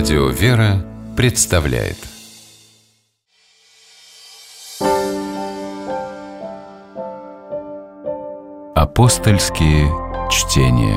Радио «Вера» представляет Апостольские чтения.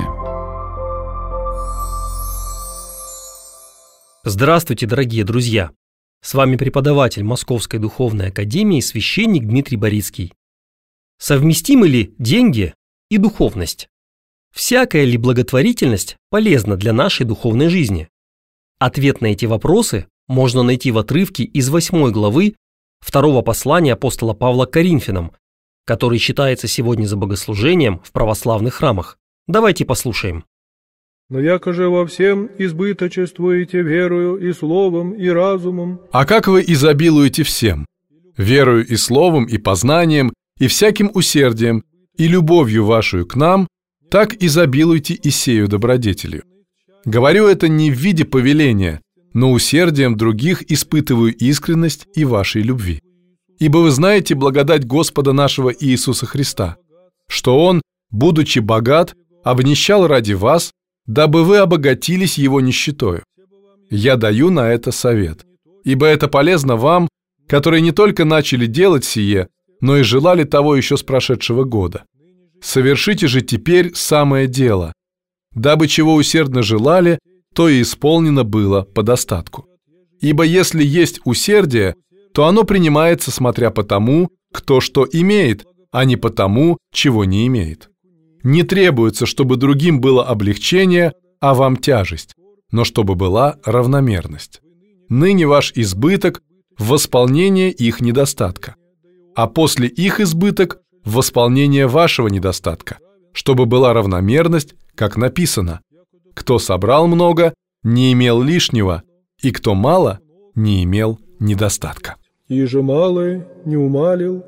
Здравствуйте, дорогие друзья! С вами преподаватель Московской Духовной Академии, священник Дмитрий Борицкий. Совместимы ли деньги и духовность? Всякая ли благотворительность полезна для нашей духовной жизни? Ответ на эти вопросы можно найти в отрывке из 8 главы 2 послания апостола Павла к Коринфянам, который читается сегодня за богослужением в православных храмах. Давайте послушаем. «Но яко же во всем избыточествуете верою и словом и разумом». А как вы изобилуете всем? Верою и словом, и познанием, и всяким усердием, и любовью вашу к нам, так изобилуйте и сею добродетелью. Говорю это не в виде повеления, но усердием других испытываю искренность и вашей любви. Ибо вы знаете благодать Господа нашего Иисуса Христа, что Он, будучи богат, обнищал ради вас, дабы вы обогатились Его нищетою. Я даю на это совет, ибо это полезно вам, которые не только начали делать сие, но и желали того еще с прошедшего года. Совершите же теперь самое дело, дабы чего усердно желали, то и исполнено было по достатку. Ибо если есть усердие, то оно принимается смотря по тому, кто что имеет, а не по тому, чего не имеет. Не требуется, чтобы другим было облегчение, а вам тяжесть, но чтобы была равномерность. Ныне ваш избыток в восполнение их недостатка, а после их избыток в восполнение вашего недостатка, чтобы была равномерность, как написано: «Кто собрал много, не имел лишнего, и кто мало, не имел недостатка». «Иже малое не умалил».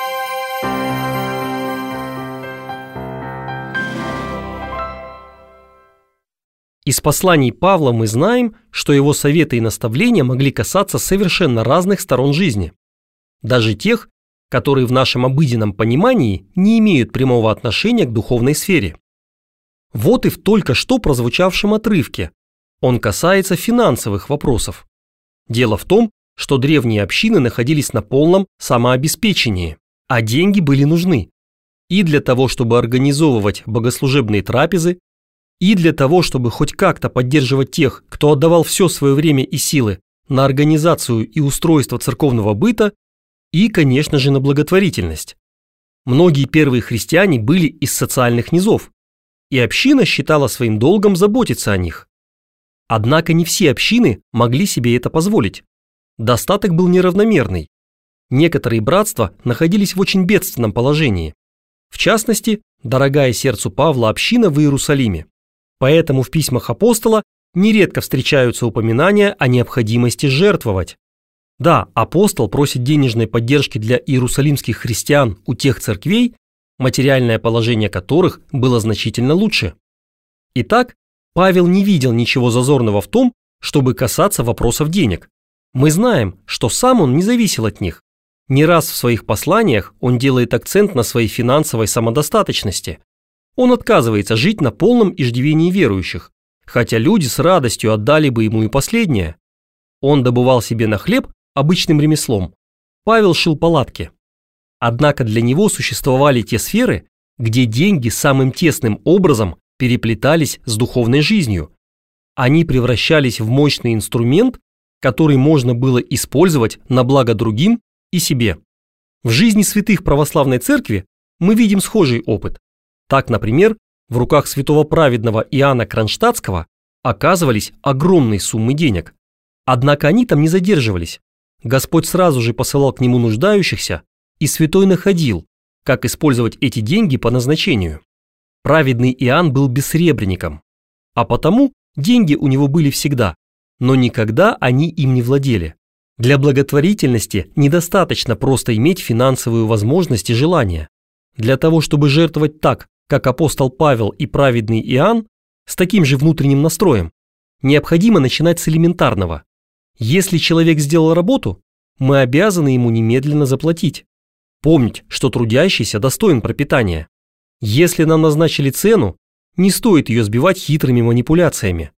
Из посланий Павла мы знаем, что его советы и наставления могли касаться совершенно разных сторон жизни, даже тех, которые в нашем обыденном понимании не имеют прямого отношения к духовной сфере. Вот и в только что прозвучавшем отрывке он касается финансовых вопросов. Дело в том, что древние общины находились на полном самообеспечении, а деньги были нужны и для того, чтобы организовывать богослужебные трапезы, и для того, чтобы хоть как-то поддерживать тех, кто отдавал все свое время и силы на организацию и устройство церковного быта, и, конечно же, на благотворительность. Многие первые христиане были из социальных низов, и община считала своим долгом заботиться о них. Однако не все общины могли себе это позволить. Достаток был неравномерный. Некоторые братства находились в очень бедственном положении. В частности, дорогая сердцу Павла община в Иерусалиме. Поэтому в письмах апостола нередко встречаются упоминания о необходимости жертвовать. Да, апостол просит денежной поддержки для иерусалимских христиан у тех церквей, материальное положение которых было значительно лучше. Итак, Павел не видел ничего зазорного в том, чтобы касаться вопросов денег. Мы знаем, что сам он не зависел от них. Не раз в своих посланиях он делает акцент на своей финансовой самодостаточности. Он отказывается жить на полном иждивении верующих, хотя люди с радостью отдали бы ему и последнее. Он добывал себе на хлеб обычным ремеслом. Павел шил палатки. Однако для него существовали те сферы, где деньги самым тесным образом переплетались с духовной жизнью. Они превращались в мощный инструмент, который можно было использовать на благо другим и себе. В жизни святых православной церкви мы видим схожий опыт. Так, например, в руках святого праведного Иоанна Кронштадтского оказывались огромные суммы денег. Однако они там не задерживались. Господь сразу же посылал к нему нуждающихся, и святой находил, как использовать эти деньги по назначению. Праведный Иоанн был бессребренником, а потому деньги у него были всегда, но никогда они им не владели. Для благотворительности недостаточно просто иметь финансовую возможность и желание. Для того, чтобы жертвовать так, как апостол Павел и праведный Иоанн, с таким же внутренним настроем, необходимо начинать с элементарного. Если человек сделал работу, мы обязаны ему немедленно заплатить. Помнить, что трудящийся достоин пропитания. Если нам назначили цену, не стоит ее сбивать хитрыми манипуляциями.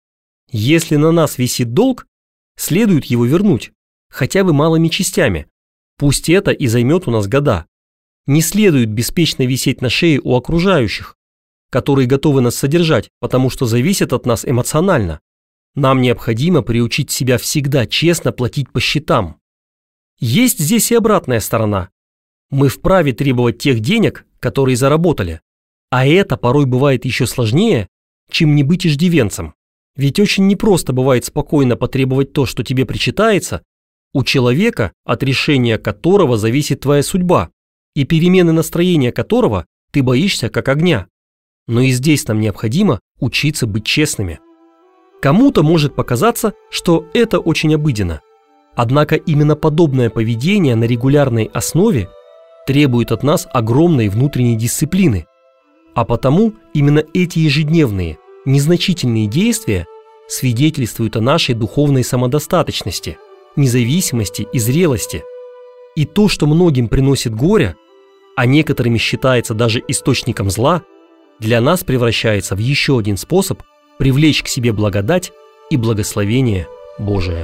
Если на нас висит долг, следует его вернуть, хотя бы малыми частями. Пусть это и займет у нас года. Не следует беспечно висеть на шее у окружающих, которые готовы нас содержать, потому что зависят от нас эмоционально. Нам необходимо приучить себя всегда честно платить по счетам. Есть здесь и обратная сторона. Мы вправе требовать тех денег, которые заработали. А это порой бывает еще сложнее, чем не быть иждивенцем. Ведь очень непросто бывает спокойно потребовать то, что тебе причитается, у человека, от решения которого зависит твоя судьба, и перемены настроения которого ты боишься как огня. Но и здесь нам необходимо учиться быть честными. Кому-то может показаться, что это очень обыденно. Однако именно подобное поведение на регулярной основе требует от нас огромной внутренней дисциплины. А потому именно эти ежедневные, незначительные действия свидетельствуют о нашей духовной самодостаточности, независимости и зрелости. И то, что многим приносит горе, а некоторыми считается даже источником зла, для нас превращается в еще один способ привлечь к себе благодать и благословение Божие.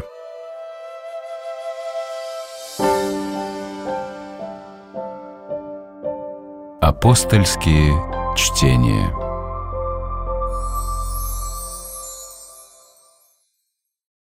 Апостольские чтения.